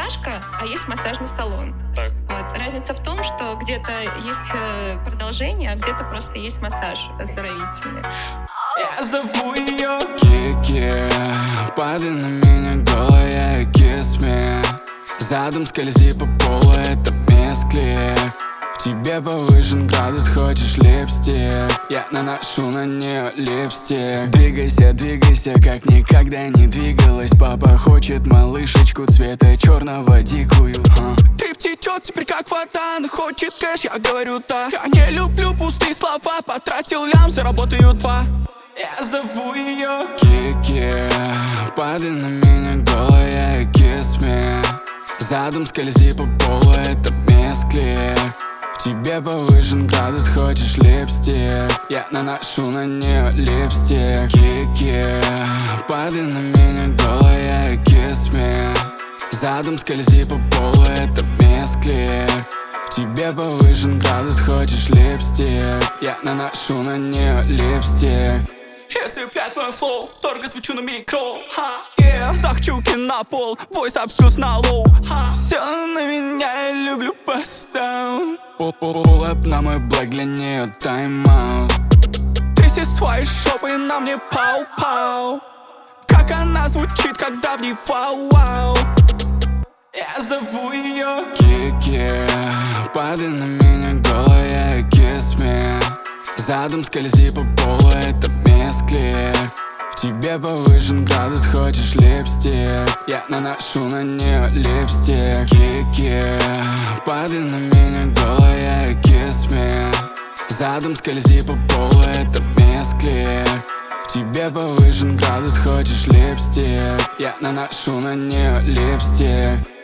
растяжка, а есть массажный салон. Так. Вот. Разница в том, что где-то есть продолжение, а где-то просто есть массаж оздоровительный. Я зову ее Кики, падай на меня голая, kiss me. Задом скользи по полу, это мисклик. В тебе повышен градус, хочешь липстик? Я наношу на нее липстик. Двигайся, двигайся, как никогда не двигалась. Папа хочет малышечку цвета черного, дикую. Трип течет теперь как вода, она хочет кэш, я говорю да. Я не люблю пустые слова, потратил лям, заработаю два. Я зову ее Кики, падай на меня голая, kiss me. Задом скользи по полу, это мисклик. В тебе повышен градус, хочешь липстик? Я наношу на нее липстик. Кики, падай на меня голая, kiss me. Задом скользи по полу, это мисклик. В тебе повышен градус, хочешь липстик? Я наношу на нее липстик. Если цеплять мой флоу, дорого свечу на микро. Захчуки на пол, войс абсюз на лоу. Все на меня, я люблю пастаун. Пул-пул-пул-эп на мой блэк, для нее тайм-аут. Тряси свои шопы, на мне пау-пау. Как она звучит, когда в ней вау-вау. Я зову ее Кики, падай на меня голая, kiss me. Задом скользи по полу, это мисклик. В тебе повышен градус, хочешь липстик? Я наношу на нее липстик. Кики, падай на меня голая, kiss me. Задом скользи по полу, это мисклик. В тебе повышен градус, хочешь липстик? Я наношу на нее липстик.